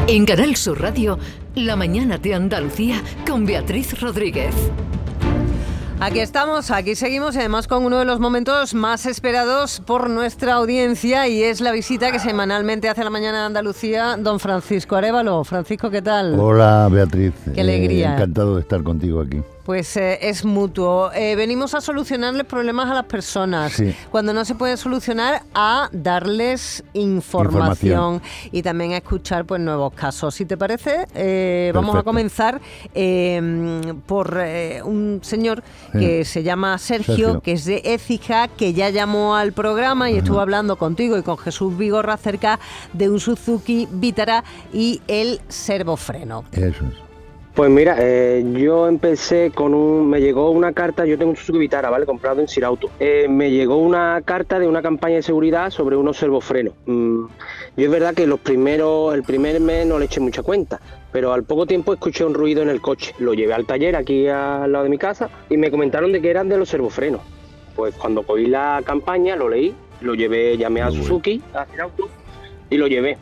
En Canal Sur Radio, La Mañana de Andalucía con Beatriz Rodríguez. Aquí estamos, aquí seguimos, y además con uno de los momentos más esperados por nuestra audiencia, y es la visita que semanalmente hace a La Mañana de Andalucía don Francisco Arévalo. Francisco, ¿qué tal? Hola, Beatriz. Qué alegría. Encantado de estar contigo aquí. Pues es mutuo. Venimos a solucionarles problemas a las personas. Sí. Cuando no se puede solucionar, a darles información y también a escuchar pues nuevos casos. Si te parece, vamos a comenzar por un señor que se llama Sergio, que es de Écija, que ya llamó al programa y estuvo hablando contigo y con Jesús Vigorra acerca de un Suzuki Vitara y el servofreno. Eso es. Pues mira, yo empecé me llegó una carta. Yo tengo un Suzuki Vitara, ¿vale? Comprado en Sirauto. Me llegó una carta de una campaña de seguridad sobre unos servofrenos. Yo es verdad que el primer mes no le eché mucha cuenta, pero al poco tiempo escuché un ruido en el coche. Lo llevé al taller aquí al lado de mi casa y me comentaron de que eran de los servofrenos. Pues cuando cogí la campaña, lo leí, lo llevé, llamé a Suzuki, a Sirauto, y lo llevé.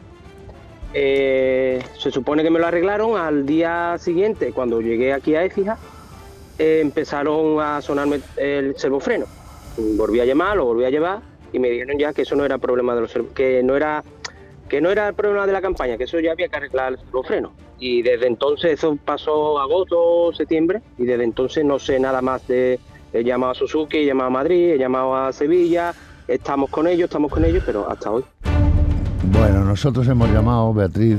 Se supone que me lo arreglaron. Al día siguiente, cuando llegué aquí a Écija, empezaron a sonarme el servofreno. Volví a llamar, lo volví a llevar y me dijeron ya que eso no era problema de los que no era el problema de la campaña, que eso ya había que arreglar el servofreno. Y desde entonces, eso pasó agosto, septiembre, y desde entonces no sé nada más he llamado a Suzuki, he llamado a Madrid, he llamado a Sevilla, estamos con ellos, pero hasta hoy. Bueno, nosotros hemos llamado, Beatriz,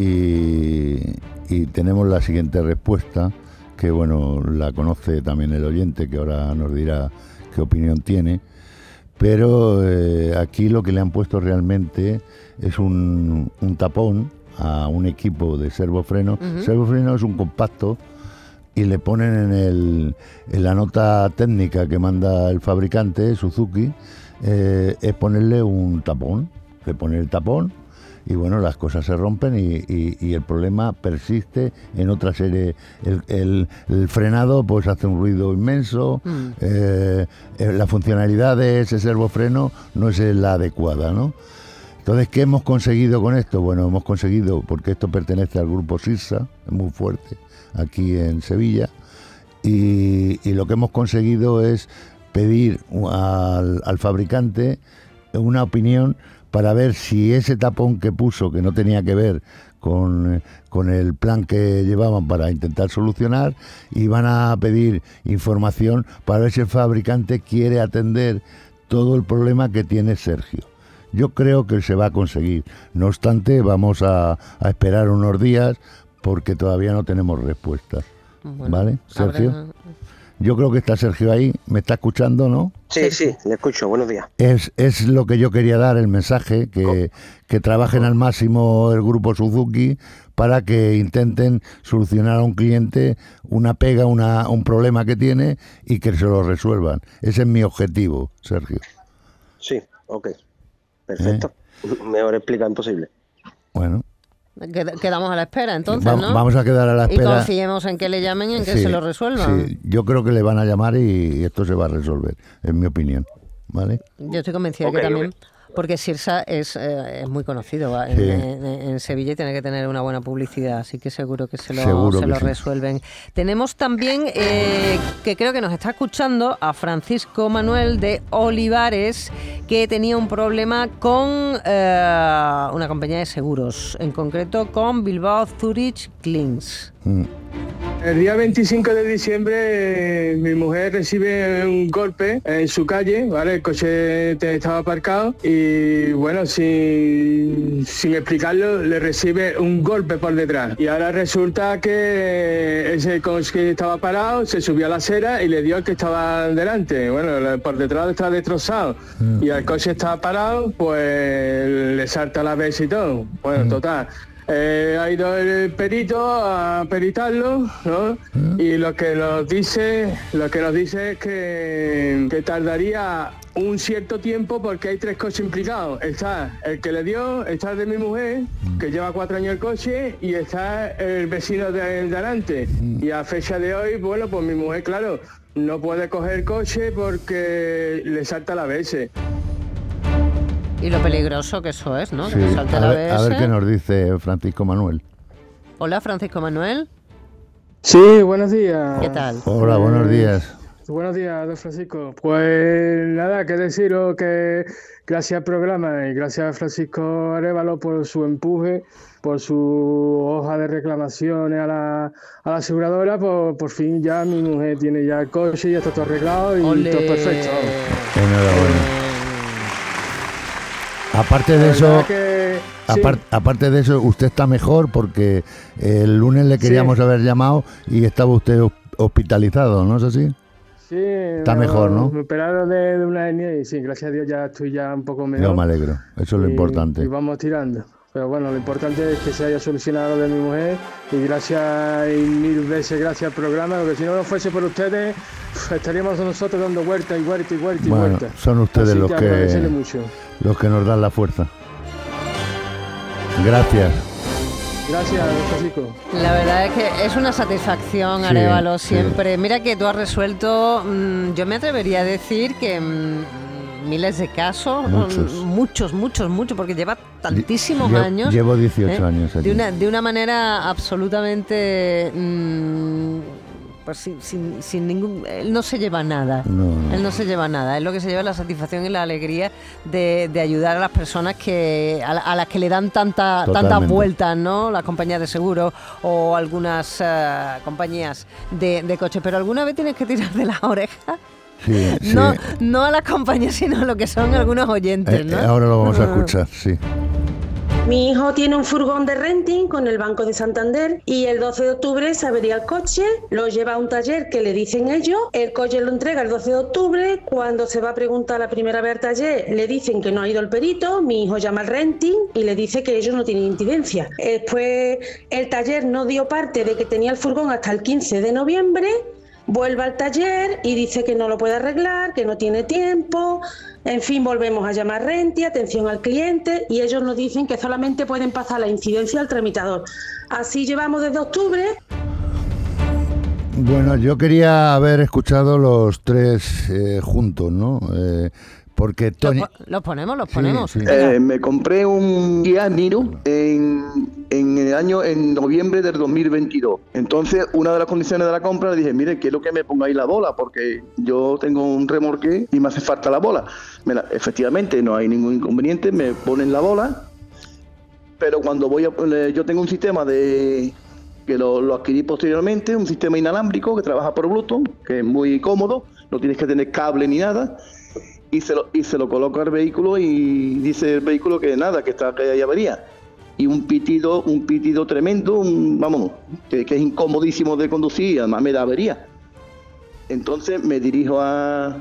y tenemos la siguiente respuesta, que bueno, la conoce también el oyente, que ahora nos dirá qué opinión tiene, pero aquí lo que le han puesto realmente es un tapón a un equipo de servofreno. Servofreno es un compacto y le ponen en la nota técnica que manda el fabricante, Suzuki, es ponerle un tapón. Le pone el tapón y bueno, las cosas se rompen y el problema persiste en otra serie. El frenado pues hace un ruido inmenso, la funcionalidad de ese servofreno no es la adecuada, ¿no? Entonces, ¿qué hemos conseguido con esto? Bueno, hemos conseguido, porque esto pertenece al grupo Sirsa, es muy fuerte, aquí en Sevilla, y lo que hemos conseguido es pedir al fabricante una opinión para ver si ese tapón que puso, que no tenía que ver con el plan que llevaban para intentar solucionar, y van a pedir información para ver si el fabricante quiere atender todo el problema que tiene Sergio. Yo creo que se va a conseguir. No obstante, vamos a esperar unos días porque todavía no tenemos respuesta. Bueno, ¿vale, Sergio? Yo creo que está Sergio ahí, me está escuchando, ¿no? Sí, le escucho, buenos días. Es lo que yo quería dar, el mensaje, que trabajen al máximo el grupo Suzuki para que intenten solucionar a un cliente una pega, un problema que tiene y que se lo resuelvan. Ese es mi objetivo, Sergio. Sí, ok, perfecto. Mejor explicar imposible. Bueno. Quedamos a la espera, entonces, ¿no? Vamos a quedar a la espera. Y confiemos en que le llamen y en que se lo resuelvan. Sí, yo creo que le van a llamar y esto se va a resolver, en mi opinión, ¿vale? Yo estoy convencida que también, porque Sirsa es muy conocido en Sevilla y tiene que tener una buena publicidad, así que seguro que se lo resuelven. Tenemos también, que creo que nos está escuchando, a Francisco Manuel de Olivares, que tenía un problema con una compañía de seguros, en concreto con Bilbao Zurich Klins. El día 25 de diciembre mi mujer recibe un golpe en su calle, ¿vale? El coche estaba aparcado y bueno, sin explicarlo, le recibe un golpe por detrás. Y ahora resulta que ese coche estaba parado, se subió a la acera y le dio al que estaba delante. Bueno, por detrás está destrozado. Y al coche estaba parado, pues le salta la ABS y todo. Bueno, total. Ha ido el perito a peritarlo, ¿no? Y lo que nos dice es que tardaría un cierto tiempo porque hay 3 coches implicados. Está el que le dio, está el de mi mujer, que lleva 4 años el coche, y está el vecino de delante. Y a fecha de hoy, bueno, pues mi mujer, claro, no puede coger el coche porque le salta la ABS. Y lo peligroso que eso es, ¿no? Sí. Que te salte la ABS. A ver qué nos dice Francisco Manuel. Hola, Francisco Manuel. Sí, buenos días. ¿Qué tal? Hola, buenos días. Buenos días, don Francisco. Pues nada, que deciros que gracias al programa y gracias a Francisco Arévalo por su empuje, por su hoja de reclamaciones a la aseguradora, por fin ya mi mujer tiene ya el coche, ya está todo arreglado y ¡Olé! todo perfecto. Enhorabuena. Aparte de eso, aparte de eso, usted está mejor porque el lunes le queríamos haber llamado y estaba usted hospitalizado, ¿no es así? Sí, está mejor, ¿no? Me operaron de una hernia y sí, gracias a Dios ya estoy ya un poco mejor. Yo me alegro, eso es lo importante. Y vamos tirando. Pero bueno, lo importante es que se haya solucionado lo de mi mujer y gracias y mil veces gracias al programa, porque si no fuese por ustedes, estaríamos nosotros dando vueltas y vueltas y vueltas y vueltas. Son ustedes Así los que nos dan la fuerza. Gracias. Gracias, Francisco. La verdad es que es una satisfacción, Arévalo, siempre. Sí. Mira que tú has resuelto, yo me atrevería a decir que miles de casos, muchos, porque lleva tantísimos años. Llevo 18 años aquí. De una manera absolutamente... pues sin ningún... Él no se lleva nada. No. Él no se lleva nada. Él lo que se lleva es la satisfacción y la alegría de ayudar a las personas a las que le dan tantas vueltas, ¿no? Las compañías de seguro o algunas compañías de coche. Pero alguna vez tienes que tirar de las orejas. Sí, no a las compañías, sino a lo que son algunos oyentes, ¿no? Ahora lo vamos a escuchar, sí. Mi hijo tiene un furgón de renting con el Banco de Santander y el 12 de octubre se avería el coche, lo lleva a un taller que le dicen ellos, el coche lo entrega el 12 de octubre, cuando se va a preguntar la primera vez al taller le dicen que no ha ido el perito, mi hijo llama al renting y le dice que ellos no tienen incidencia. Después el taller no dio parte de que tenía el furgón hasta el 15 de noviembre, vuelve al taller y dice que no lo puede arreglar, que no tiene tiempo. En fin, volvemos a llamar Renty, atención al cliente, y ellos nos dicen que solamente pueden pasar la incidencia al tramitador. Así llevamos desde octubre. Bueno, yo quería haber escuchado los tres juntos, ¿no? Porque Tony... Los ponemos. Sí. Me compré un Kia Niro en noviembre del 2022. Entonces, una de las condiciones de la compra le dije, mire, quiero que me pongáis la bola, porque yo tengo un remolque y me hace falta la bola. Mira, efectivamente, no hay ningún inconveniente, me ponen la bola, pero cuando yo tengo un sistema que lo adquirí posteriormente, un sistema inalámbrico que trabaja por Bluetooth, que es muy cómodo, no tienes que tener cable ni nada. Y se lo coloca al vehículo y dice el vehículo que nada, que hay avería. Y un pitido tremendo, que es incomodísimo de conducir y además me da avería. Entonces me dirijo a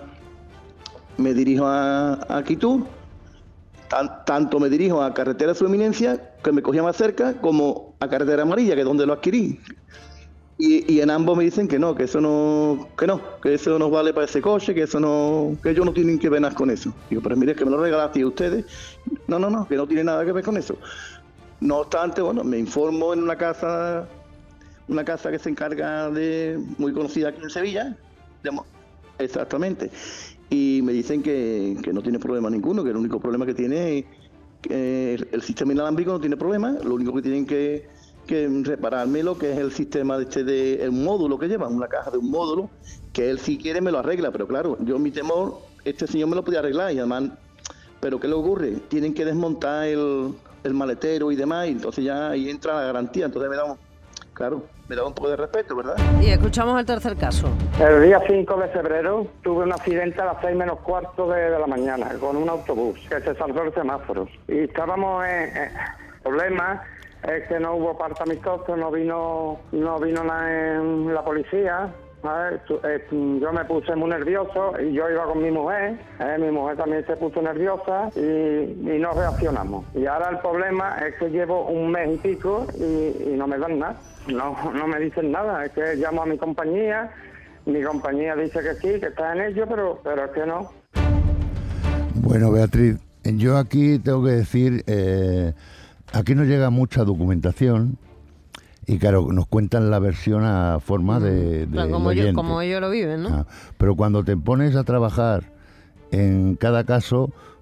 Quito, tanto me dirijo a Carretera de Su Eminencia, que me cogía más cerca, como a Carretera Amarilla, que es donde lo adquirí. Y en ambos me dicen que eso no vale para ese coche, que ellos no tienen que ver nada con eso. Digo, pero mire, que me lo regalaste a ustedes. No, que no tiene nada que ver con eso. No obstante, me informo en una casa que se encarga muy conocida aquí en Sevilla. Exactamente. Y me dicen que no tiene problema ninguno, que el único problema que tiene es que el sistema inalámbrico no tiene problema, lo único que tienen que repararme lo que es el sistema el módulo que lleva, una caja de un módulo, que él si quiere me lo arregla, pero claro, mi temor, este señor me lo podía arreglar y además, pero ¿qué le ocurre? Tienen que desmontar el maletero y demás, y entonces ya ahí entra la garantía, entonces me da un poco de respeto, ¿verdad? Y escuchamos el tercer caso. El día 5 de febrero tuve un accidente a las 6 menos cuarto de la mañana con un autobús que se saltó el semáforo y estábamos en problemas. Es que no hubo parte amistoso, no vino la policía. Yo me puse muy nervioso y yo iba con mi mujer también se puso nerviosa y no reaccionamos. Y ahora el problema es que llevo un mes y pico y no me dan nada, no me dicen nada. Es que llamo a mi compañía dice que sí, que está en ello, pero es que no. Bueno, Beatriz, yo aquí tengo que decir... Aquí nos llega mucha documentación y claro, nos cuentan la versión a forma de como ellos lo viven, ¿no? Pero cuando te pones a trabajar en cada caso,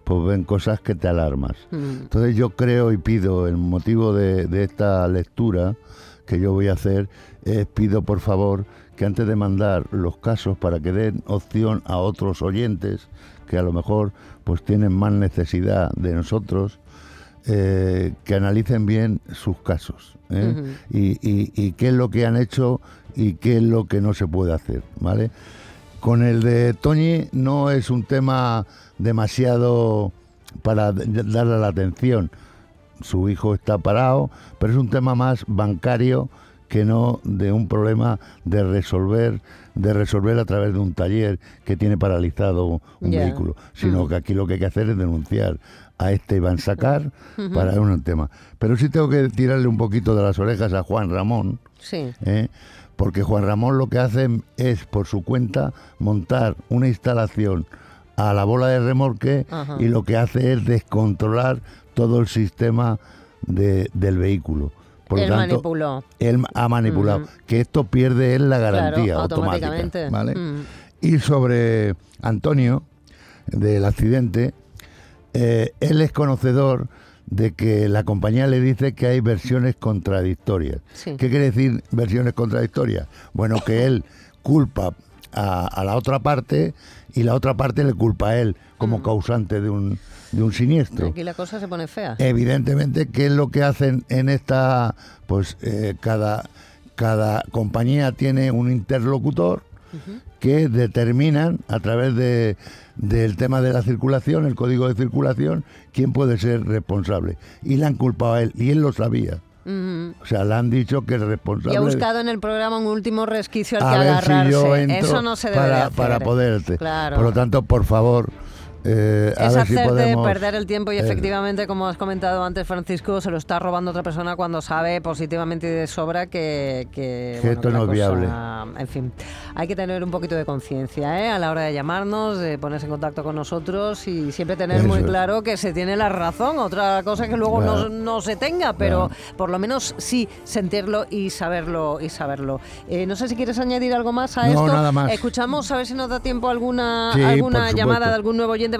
pues ven cosas que te alarmas. Entonces yo creo y pido, el motivo de esta lectura que yo voy a hacer, pido por favor que antes de mandar los casos, para que den opción a otros oyentes que a lo mejor pues tienen más necesidad de nosotros, que analicen bien sus casos, y qué es lo que han hecho y qué es lo que no se puede hacer, ¿vale? Con el de Toñi no es un tema demasiado para darle la atención. Su hijo está parado, pero es un tema más bancario que no de un problema de resolver a través de un taller que tiene paralizado un vehículo, sino que aquí lo que hay que hacer es denunciar a este Iván Sacar para un tema. Pero sí tengo que tirarle un poquito de las orejas a Juan Ramón, porque Juan Ramón lo que hace es por su cuenta montar una instalación a la bola de remolque, y lo que hace es descontrolar todo el sistema del vehículo. Por lo tanto, manipuló. Él ha manipulado. Que esto pierde él la garantía, claro, automáticamente. ¿Vale? Y sobre Antonio, del accidente, él es conocedor de que la compañía le dice que hay versiones contradictorias. ¿Qué quiere decir versiones contradictorias? Bueno, que él culpa a la otra parte y la otra parte le culpa a él como causante de un siniestro. Aquí la cosa se pone fea. Evidentemente, ¿qué es lo que hacen en esta? Pues cada compañía tiene un interlocutor que determinan a través del tema de la circulación, el código de circulación, quién puede ser responsable. Y le han culpado a él, y él lo sabía. O sea, le han dicho que es responsable. Y ha buscado en el programa un último resquicio al que agarrarse. Si yo entro eso no se debe hacer. Para poderte. Claro. Por lo tanto, por favor, es a ver hacerte si podemos perder el tiempo, y efectivamente, como has comentado antes, Francisco, se lo está robando otra persona cuando sabe positivamente y de sobra que esto no es viable. En fin, hay que tener un poquito de conciencia a la hora de llamarnos, de ponerse en contacto con nosotros, y siempre tener muy claro que se tiene la razón. Otra cosa que luego no se tenga, pero por lo menos sí sentirlo y saberlo. No sé si quieres añadir algo más a esto. Nada más. Escuchamos a ver si nos da tiempo alguna Sí, llamada de algún nuevo oyente.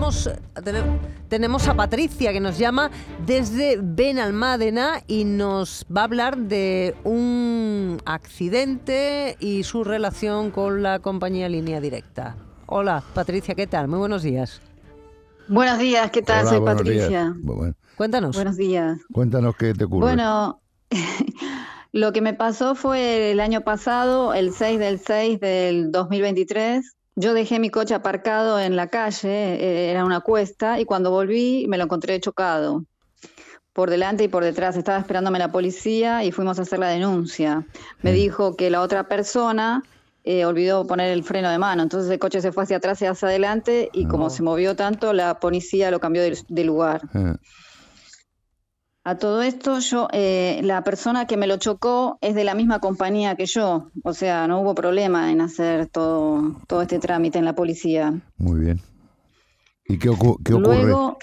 Tenemos a Patricia, que nos llama desde Benalmádena y nos va a hablar de un accidente y su relación con la compañía Línea Directa. Hola, Patricia, ¿qué tal? Muy buenos días. Buenos días, ¿qué tal? Hola, soy Patricia. Bueno, cuéntanos. Buenos días. Cuéntanos qué te ocurre. Bueno, lo que me pasó fue el año pasado, el 6 del 6 del 2023. Yo dejé mi coche aparcado en la calle, era una cuesta, y cuando volví me lo encontré chocado, por delante y por detrás. Estaba esperándome la policía y fuimos a hacer la denuncia. Me dijo que la otra persona olvidó poner el freno de mano, entonces el coche se fue hacia atrás y hacia adelante, y como se movió tanto, la policía lo cambió de lugar. A todo esto, la persona que me lo chocó es de la misma compañía que yo, o sea, no hubo problema en hacer todo este trámite en la policía. Muy bien. ¿Y qué ocurre? Luego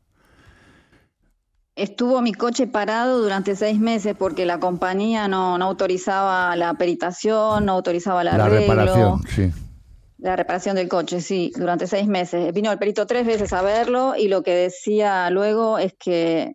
estuvo mi coche parado durante 6 meses porque la compañía no autorizaba la peritación, no autorizaba el arreglo. La reparación, sí. La reparación del coche, sí, durante 6 meses. Vino el perito 3 veces a verlo, y lo que decía luego es que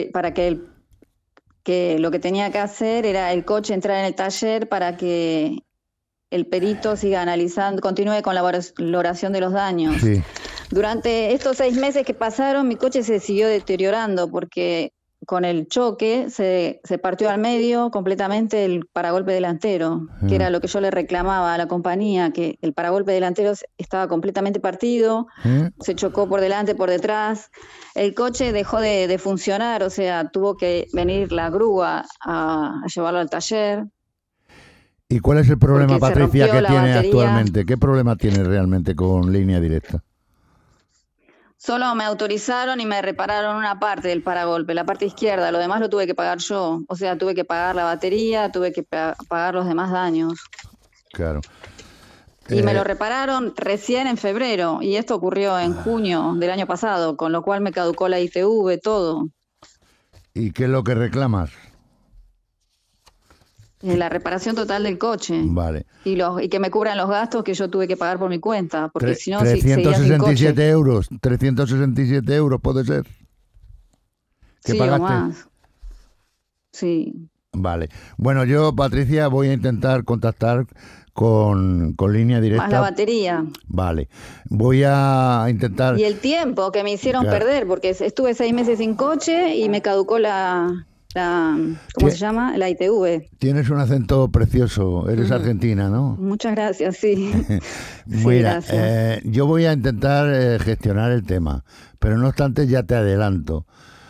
lo que tenía que hacer era el coche entrar en el taller para que el perito siga analizando, continúe con la valoración de los daños. Sí. Durante estos 6 meses que pasaron, mi coche se siguió deteriorando porque con el choque se partió al medio completamente el paragolpe delantero, que era lo que yo le reclamaba a la compañía, que el paragolpe delantero estaba completamente partido, se chocó por delante, por detrás. El coche dejó de funcionar, o sea, tuvo que venir la grúa a llevarlo al taller. ¿Y cuál es el problema, Patricia, que tiene actualmente? ¿Qué problema tiene realmente con Línea Directa? Solo me autorizaron y me repararon una parte del paragolpe, la parte izquierda. Lo demás lo tuve que pagar yo. O sea, tuve que pagar la batería, tuve que pagar los demás daños. Claro. Y me lo repararon recién en febrero. Y esto ocurrió en junio del año pasado, con lo cual me caducó la ITV, todo. ¿Y qué es lo que reclamas? La reparación total del coche. Vale. Y que me cubran los gastos que yo tuve que pagar por mi cuenta, porque si no, 367 euros. 367 euros puede ser. ¿Qué sí, pagaste? o más. Sí. Vale. Bueno, yo, Patricia, voy a intentar contactar con línea directa. Más la batería. Vale. Voy a intentar... Y el tiempo que me hicieron perder, porque estuve 6 meses sin coche y me caducó ¿cómo se llama? La ITV. Tienes un acento precioso, eres argentina, ¿no? Muchas gracias, sí. Mira, sí, gracias. yo voy a intentar gestionar el tema, pero no obstante ya te adelanto.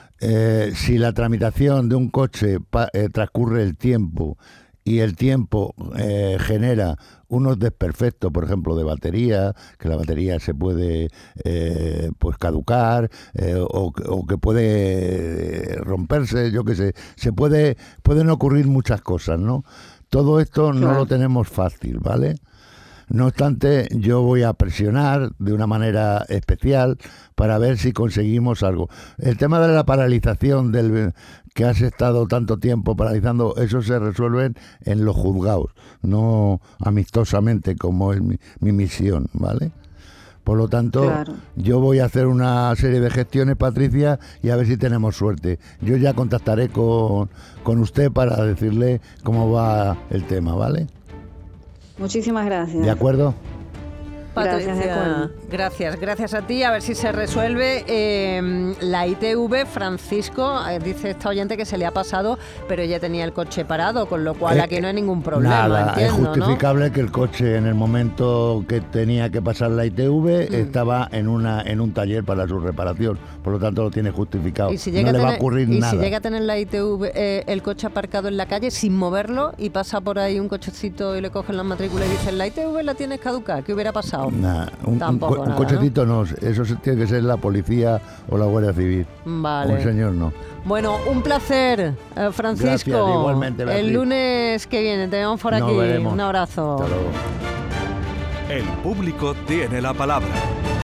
Si la tramitación de un coche transcurre el tiempo y el tiempo genera unos desperfectos, por ejemplo, de batería, que la batería se puede pues caducar o que puede romperse, yo qué sé, pueden ocurrir muchas cosas, ¿no? Todo esto no lo tenemos fácil, ¿vale? No obstante, yo voy a presionar de una manera especial para ver si conseguimos algo. El tema de la paralización que has estado tanto tiempo paralizando, eso se resuelve en los juzgados, no amistosamente como es mi misión, ¿vale? Por lo tanto, yo voy a hacer una serie de gestiones, Patricia, y a ver si tenemos suerte. Yo ya contactaré con usted para decirle cómo va el tema, ¿vale? Muchísimas gracias. ¿De acuerdo? Patricia, gracias a ti. A ver si se resuelve. La ITV, Francisco, dice esta oyente que se le ha pasado, pero ella tenía el coche parado, con lo cual aquí no hay ningún problema. Nada, entiendo, es justificable, ¿no? que el coche en el momento que tenía que pasar la ITV estaba en un taller para su reparación, por lo tanto lo tiene justificado. ¿Y si no le va a ocurrir nada. Y si llega a tener la ITV, el coche aparcado en la calle sin moverlo y pasa por ahí un cochecito y le cogen la matrícula y dicen la ITV la tienes caducada, ¿qué hubiera pasado? Nah, un Tampoco cochecito no, eso tiene que ser la policía o la Guardia Civil. Vale. Un señor no. Bueno, un placer, Francisco. Gracias, igualmente, Beatriz. El lunes que viene te vemos por aquí. Nos veremos. Un abrazo. Hasta luego. El público tiene la palabra.